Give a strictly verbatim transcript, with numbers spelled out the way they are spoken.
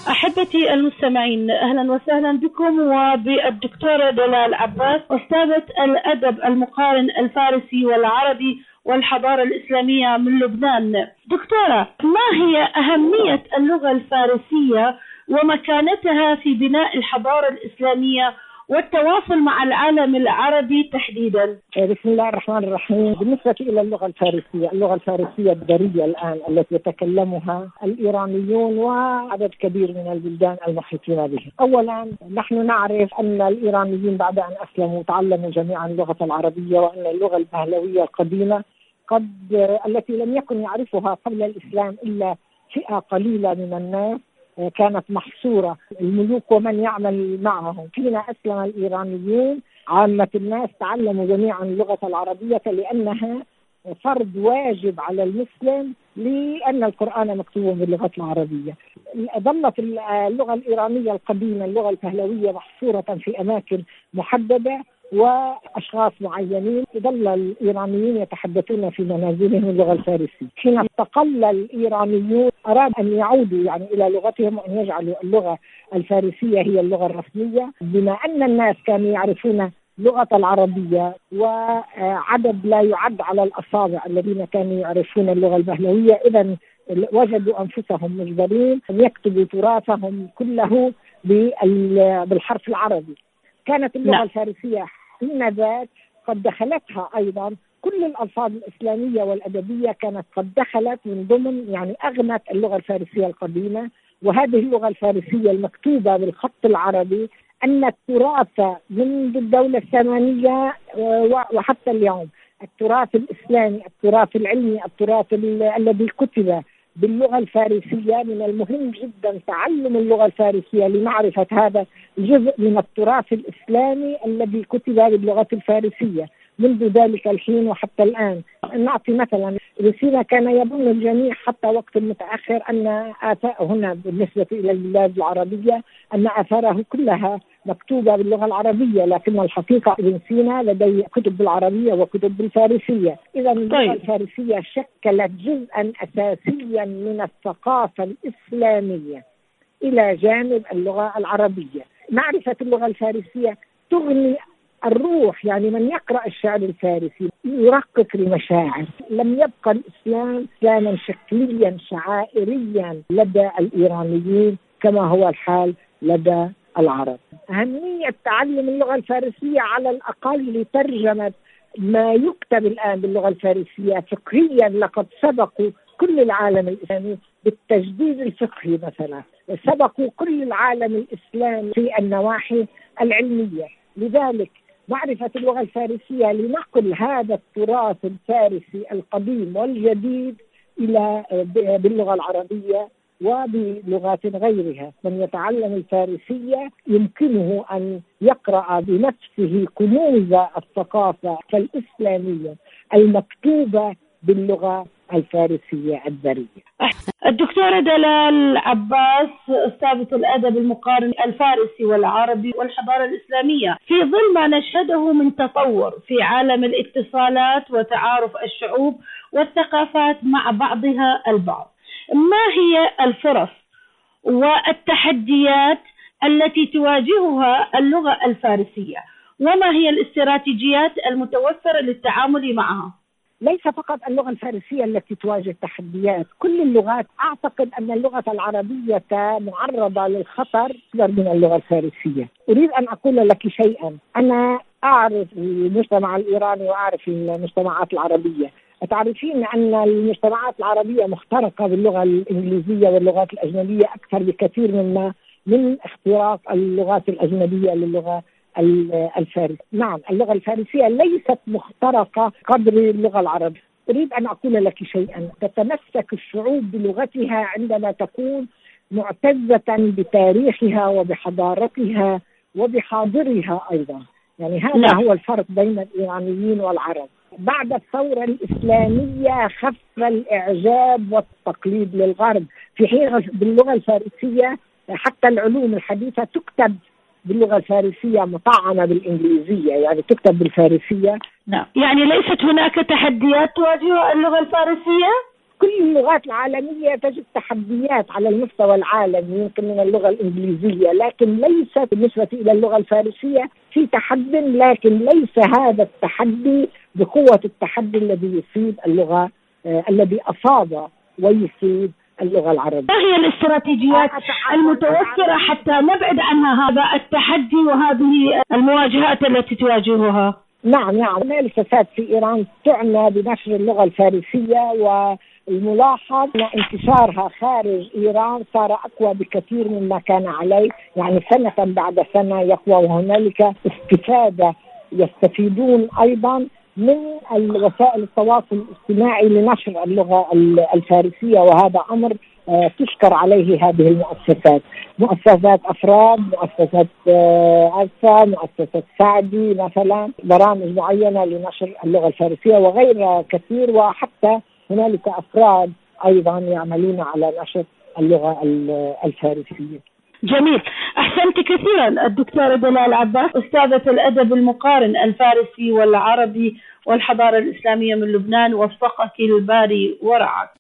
أحبتي المستمعين، أهلا وسهلا بكم وبالدكتورة دلال عباس، أستاذة الأدب المقارن الفارسي والعربي والحضارة الإسلامية من لبنان. دكتورة، ما هي أهمية اللغة الفارسية ومكانتها في بناء الحضارة الإسلامية والتواصل مع العالم العربي تحديدا؟ بسم الله الرحمن الرحيم. بالنسبة إلى اللغة الفارسية، اللغة الفارسية الدارجة الآن التي يتكلمها الإيرانيون وعدد كبير من البلدان المحيطين به. أولا نحن نعرف أن الإيرانيين بعد أن أسلموا تعلموا جميعا اللغة العربية، وأن اللغة البهلوية القديمة قد التي لم يكن يعرفها قبل الإسلام إلا فئة قليلة من الناس كانت محصورة، الملوك ومن يعمل معهم. حين أسلم الإيرانيون عامة الناس تعلموا جميعا اللغة العربية لأنها فرض واجب على المسلم، لأن القرآن مكتوب باللغة العربية. ظلت اللغة الإيرانية القديمة اللغة البهلوية محصورة في أماكن محددة وأشخاص معينين. ظل الإيرانيين يتحدثون في منازلهم اللغة الفارسية. حين استقل الإيرانيون أراد أن يعودوا يعني إلى لغتهم وأن يجعلوا اللغة الفارسية هي اللغة الرسمية. بما أن الناس كانوا يعرفون لغة العربية وعدد لا يعد على الأصابع الذين كانوا يعرفون اللغة البهلوية، إذن وجدوا أنفسهم مجبرين أن يكتبوا تراثهم كله بالحرف العربي. كانت اللغة لا. الفارسية حين ذاك قد دخلتها أيضا كل الألفاظ الإسلامية والأدبية، كانت قد دخلت من ضمن يعني أغنت اللغة الفارسية القديمة. وهذه اللغة الفارسية المكتوبة بالخط العربي أن التراث منذ الدولة السامانية وحتى اليوم، التراث الإسلامي، التراث العلمي، التراث الذي كتب باللغة الفارسية، من المهم جدا تعلم اللغة الفارسية لمعرفة هذا الجزء من التراث الإسلامي الذي كتب باللغة الفارسية منذ ذلك الحين وحتى الآن. نعطي مثلا رسالة كان يظن الجميع حتى وقت متأخر أن آثار هنا بالنسبة إلى البلاد العربية أن آثاره كلها مكتوبة باللغة العربية، لكن الحقيقة ابن سينا لديه كتب بالعربية وكتب بالفارسية. إذا اللغة الفارسية شكلت جزءا أساسيا من الثقافة الإسلامية إلى جانب اللغة العربية. معرفة اللغة الفارسية تغني الروح، يعني من يقرأ الشعر الفارسي يرقق المشاعر. لم يبقى الإسلام إسلاما شكليا شعائريا لدى الإيرانيين كما هو الحال لدى العرب. أهمية تعلم اللغة الفارسية على الأقل لترجمة ما يكتب الآن باللغة الفارسية فقهيا. لقد سبقوا كل العالم الإسلامي بالتجديد الفقهي مثلا، سبقوا كل العالم الإسلامي في النواحي العلمية. لذلك معرفة اللغة الفارسية لنقل هذا التراث الفارسي القديم والجديد إلى باللغة العربية وبلغات غيرها. من يتعلم الفارسية يمكنه أن يقرأ بنفسه كنوز الثقافة الإسلامية المكتوبة باللغة الفارسية الدارجة. الدكتورة دلال عباس، أستاذة الأدب المقارن الفارسي والعربي والحضارة الإسلامية، في ظل ما نشهده من تطور في عالم الاتصالات وتعارف الشعوب والثقافات مع بعضها البعض، ما هي الفرص والتحديات التي تواجهها اللغة الفارسية، وما هي الاستراتيجيات المتوفرة للتعامل معها؟ ليس فقط اللغة الفارسية التي تواجه تحديات، كل اللغات. أعتقد أن اللغة العربية معرضة للخطر أكثر من اللغة الفارسية. أريد أن أقول لك شيئا. أنا أعرف المجتمع الإيراني وأعرف المجتمعات العربية. تعرفين أن المجتمعات العربية مخترقة باللغة الإنجليزية واللغات الأجنبية أكثر بكثير مما من اختراق اللغات الأجنبية للغة الفارسية. نعم، اللغة الفارسية ليست مخترقة قدر اللغة العربية. أريد أن أقول لك شيئا. تتمسك الشعوب بلغتها عندما تكون معتزة بتاريخها وبحضارتها وبحاضرها أيضا. يعني هذا لا. هو الفرق بين الإيرانيين والعرب. بعد الثورة الإسلامية خف الإعجاب والتقليد للغرب، في حين باللغة الفارسية حتى العلوم الحديثة تكتب باللغة الفارسية مطعمة بالإنجليزية، يعني تكتب بالفارسية. نعم، يعني ليست هناك تحديات تواجه اللغة الفارسية؟ كل اللغات العالمية تجد تحديات على المستوى العالمي، يمكن من اللغة الإنجليزية، لكن ليس بالنسبة إلى اللغة الفارسية في تحدي، لكن ليس هذا التحدي بقوة التحدي الذي يصيب اللغة آه الذي أصاب ويصيب اللغة العربية. ما هي الاستراتيجيات المتوفرة حتى نبعد عنها هذا التحدي وهذه المواجهات التي تواجهها؟ نعم نعم المؤسسات في إيران تعنى بنشر اللغة الفارسية، والملاحظ أن انتشارها خارج إيران صار أقوى بكثير مما كان عليه، يعني سنة بعد سنة يقوى، وهنالك استفادة يستفيدون أيضا من وسائل التواصل الاجتماعي لنشر اللغة الفارسية، وهذا أمر تشكر عليه هذه المؤسسات، مؤسسات أفراد، مؤسسات ألفا، مؤسسة سعدي مثلا، برامج معينة لنشر اللغة الفارسية وغيرها كثير، وحتى هنالك أفراد أيضا يعملون على نشر اللغة الفارسية. جميل، أحسنت كثيرا الدكتورة دلال عباس، أستاذة الأدب المقارن الفارسي والعربي والحضارة الإسلامية من لبنان، وفقك الباري ورعاك.